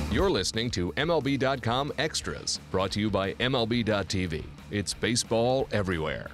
You're listening to MLB.com Extras, brought to you by MLB.tv. It's baseball everywhere.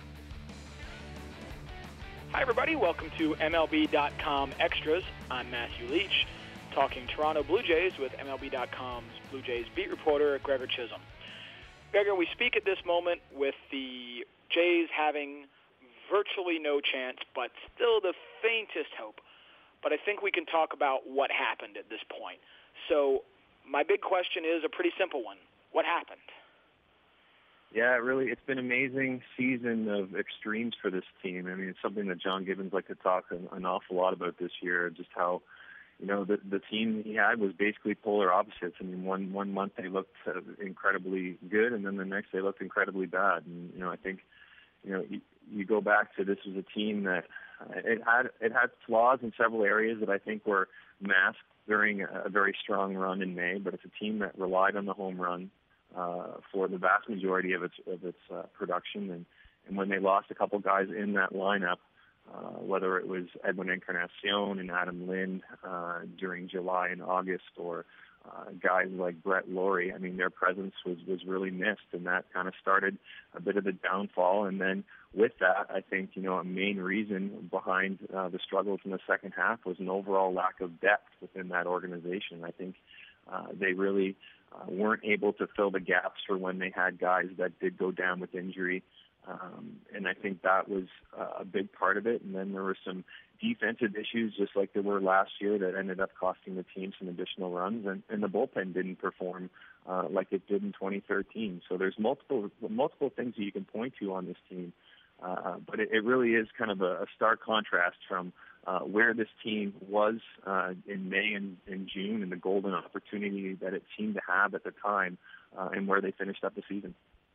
Hi, everybody. Welcome to MLB.com Extras. I'm Matthew Leach, talking Toronto Blue Jays with MLB.com's Blue Jays beat reporter Gregor Chisholm. Gregor, we speak at this moment with the Jays having virtually no chance, but still the faintest hope. But I think we can talk about what happened at this point. So my big question is a pretty simple one. What happened? Yeah, really, it's been an amazing season of extremes for this team. I mean, it's something that John Gibbons liked to talk an awful lot about this year, just how, the team he had was basically polar opposites. I mean, one month they looked incredibly good, and then the next they looked incredibly bad. And, I think, you go back to this was a team that it had flaws in several areas that I think were masked during a very strong run in May, but it's a team that relied on the home run for the vast majority of its production. And when they lost a couple guys in that lineup, whether it was Edwin Encarnacion and Adam Lind during July and August, or guys like Brett Laurie, I mean, their presence was really missed, and that kind of started a bit of the downfall. And then with that, I think, a main reason behind the struggles in the second half was an overall lack of depth within that organization. I think they really weren't able to fill the gaps for when they had guys that did go down with injury. And I think that was a big part of it. And then there were some defensive issues, just like there were last year, that ended up costing the team some additional runs. And the bullpen didn't perform like it did in 2013. So there's multiple things that you can point to on this team. But it really is kind of a stark contrast from where this team was in May and June, and the golden opportunity that it seemed to have at the time, and where they finished up the season.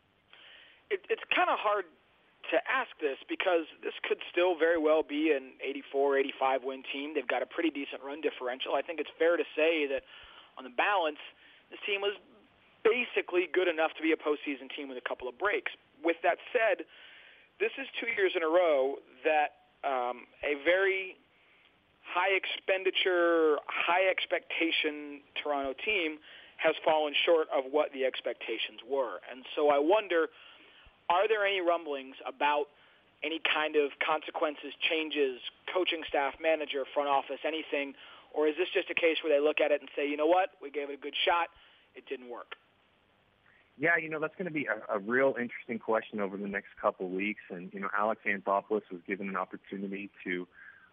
It's kind of hard to ask this because this could still very well be an 84, 85 win team. They've got a pretty decent run differential. I think it's fair to say that on the balance, this team was basically good enough to be a postseason team with a couple of breaks. With that said, this is 2 years in a row that a very high expenditure, high expectation Toronto team has fallen short of what the expectations were. And so I wonder, are there any rumblings about any kind of consequences, changes, coaching staff, manager, front office, anything, or is this just a case where they look at it and say, you know what, we gave it a good shot, it didn't work? Yeah, that's going to be a real interesting question over the next couple of weeks. And, Alex Anthopoulos was given an opportunity to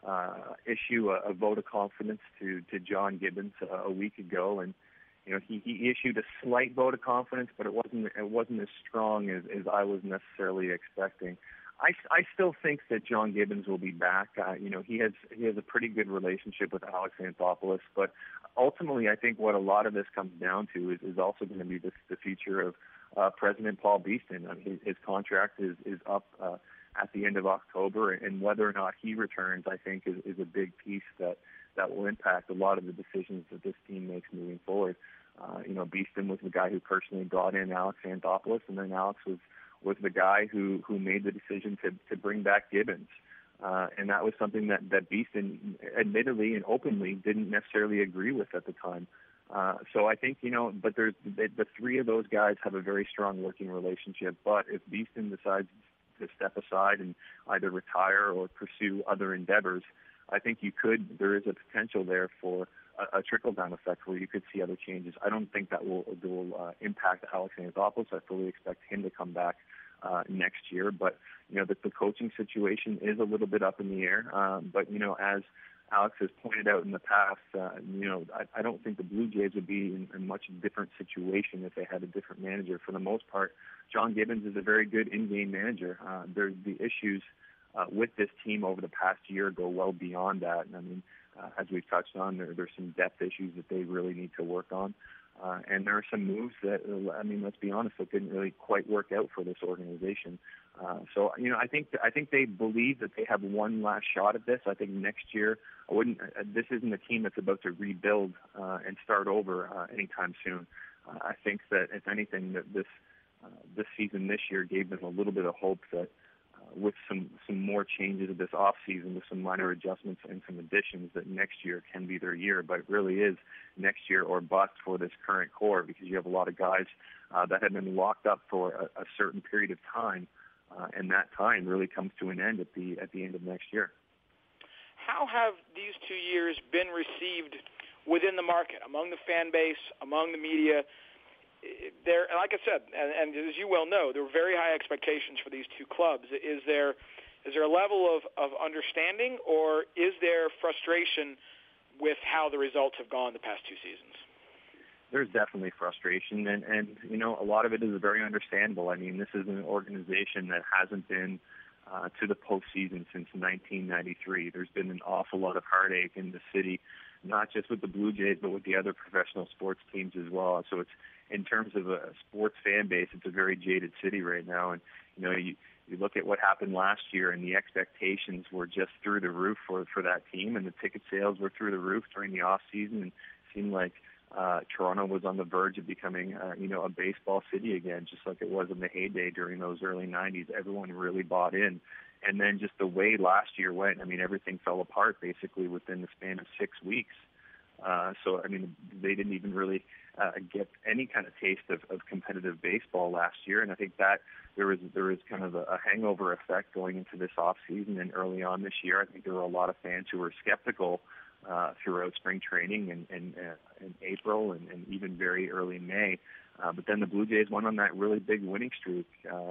issue a vote of confidence to John Gibbons a week ago. And, he issued a slight vote of confidence, but it wasn't as strong as I was necessarily expecting. I still think that John Gibbons will be back. He has a pretty good relationship with Alex Anthopoulos, but ultimately I think what a lot of this comes down to is also going to be the future of President Paul Beeston. I mean, his contract is up at the end of October, and whether or not he returns, I think, is a big piece that will impact a lot of the decisions that this team makes moving forward. Beeston was the guy who personally brought in Alex Anthopoulos, and then Alex was the guy who made the decision to bring back Gibbons. And that was something that Beeston admittedly and openly didn't necessarily agree with at the time. So I think, but there's the three of those guys have a very strong working relationship. But if Beeston decides to step aside and either retire or pursue other endeavors, I think there is a potential there for a trickle-down effect where you could see other changes. I don't think that will impact Alex Anthopoulos. I fully expect him to come back next year. But, the coaching situation is a little bit up in the air. But, as Alex has pointed out in the past, I don't think the Blue Jays would be in a much different situation if they had a different manager. For the most part, John Gibbons is a very good in-game manager. There's the issues with this team over the past year go well beyond that. And I mean, as we've touched on, there's some depth issues that they really need to work on. And there are some moves that, let's be honest, that didn't really quite work out for this organization. So I think they believe that they have one last shot at this. I think next year, this isn't a team that's about to rebuild and start over anytime soon. I think that, if anything, that this season this year gave them a little bit of hope that with some more changes this off season, with some minor adjustments and some additions, that next year can be their year. But it really is next year or bust for this current core, because you have a lot of guys that have been locked up for a certain period of time, and that time really comes to an end at the end of next year. How have these 2 years been received within the market, among the fan base, among the media? There, like I said, and as you well know, there were very high expectations for these two clubs. Is there a level of understanding, or is there frustration with how the results have gone the past 2 seasons? There's definitely frustration, and you know, a lot of it is very understandable. I mean, this is an organization that hasn't been to the postseason since 1993. There's been an awful lot of heartache in the city, not just with the Blue Jays, but with the other professional sports teams as well. So it's, in terms of a sports fan base, it's a very jaded city right now. And you know, you look at what happened last year, and the expectations were just through the roof for that team, and the ticket sales were through the roof during the off season. And it seemed like Toronto was on the verge of becoming, a baseball city again, just like it was in the heyday during those early 90s. Everyone really bought in. And then just the way last year went, I mean, everything fell apart basically within the span of 6 weeks. So, I mean, they didn't even really get any kind of taste of competitive baseball last year. And I think that there was kind of a hangover effect going into this off season and early on this year. I think there were a lot of fans who were skeptical throughout spring training and in April and even very early May. But then the Blue Jays went on that really big winning streak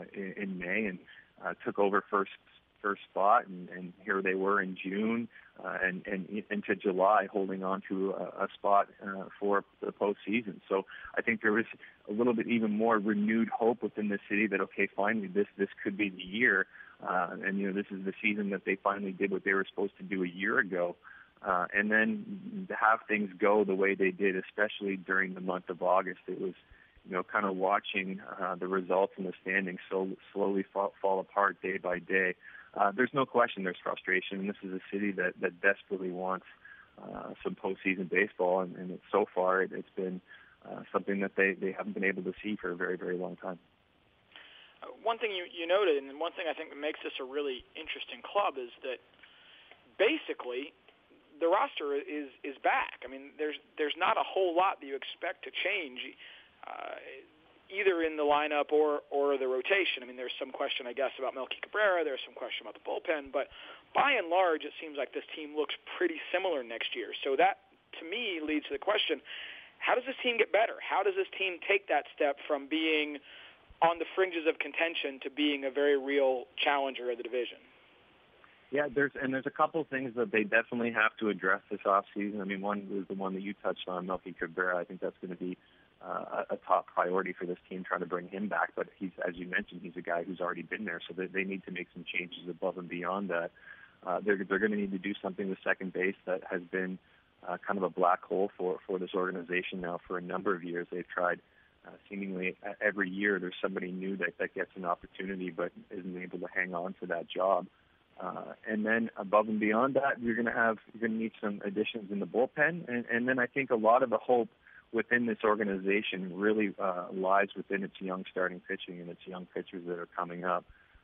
in May and took over first spot, and here they were in June and into July, holding on to a spot for the postseason. So I think there was a little bit even more renewed hope within the city that, okay, finally this could be the year, and this is the season that they finally did what they were supposed to do a year ago. And then to have things go the way they did, especially during the month of August, it was, kind of watching the results in the standings slowly fall apart day by day. There's no question there's frustration, and this is a city that desperately wants some postseason baseball, and so far it's been something that they haven't been able to see for a very, very long time. One thing you noted, and one thing I think that makes this a really interesting club, is that basically the roster is back. I mean, there's not a whole lot that you expect to change, either in the lineup or the rotation. I mean, there's some question, I guess, about Melky Cabrera. There's some question about the bullpen. But by and large, it seems like this team looks pretty similar next year. So that, to me, leads to the question, how does this team get better? How does this team take that step from being on the fringes of contention to being a very real challenger of the division? Yeah, there's a couple things that they definitely have to address this offseason. I mean, one was the one that you touched on, Melky Cabrera. I think that's going to be a top priority for this team, trying to bring him back. But he's, as you mentioned, he's a guy who's already been there, so they need to make some changes above and beyond that. They're going to need to do something with second base that has been kind of a black hole for this organization now for a number of years. They've tried seemingly every year there's somebody new that gets an opportunity but isn't able to hang on to that job. And then above and beyond that, you're going to need some additions in the bullpen, and then I think a lot of the hope within this organization really lies within its young starting pitching and its young pitchers that are coming up.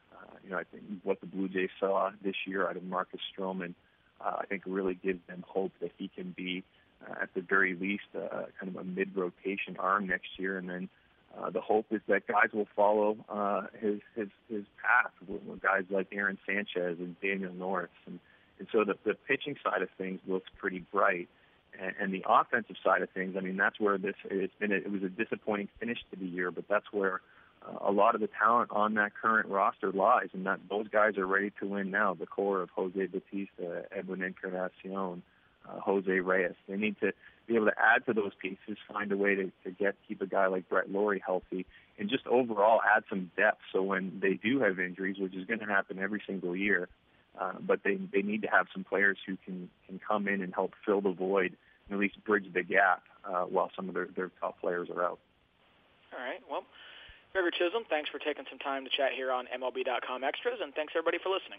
I think what the Blue Jays saw this year out of Marcus Stroman, I think really gives them hope that he can be, at the very least, kind of a mid-rotation arm next year. And then the hope is that guys will follow his path, guys like Aaron Sanchez and Daniel Norris. And so the pitching side of things looks pretty bright. And the offensive side of things, I mean, that's where it was a disappointing finish to the year, but that's where a lot of the talent on that current roster lies, and that those guys are ready to win now. The core of Jose Bautista, Edwin Encarnacion, Jose Reyes. They need to be able to add to those pieces, find a way to keep a guy like Brett Lawrie healthy, and just overall add some depth so when they do have injuries, which is going to happen every single year, but they need to have some players who can come in and help fill the void and at least bridge the gap while some of their top players are out. All right. Well, Gregor Chisholm, thanks for taking some time to chat here on MLB.com Extras, and thanks everybody for listening.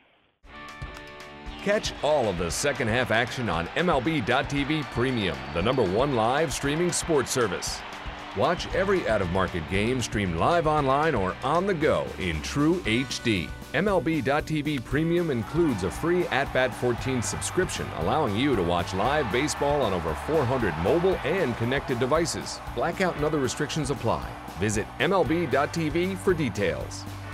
Catch all of the second half action on MLB.tv Premium, the #1 live streaming sports service. Watch every out-of-market game streamed live online or on the go in true HD. MLB.tv Premium includes a free At-Bat 14 subscription, allowing you to watch live baseball on over 400 mobile and connected devices. Blackout and other restrictions apply. Visit MLB.tv for details.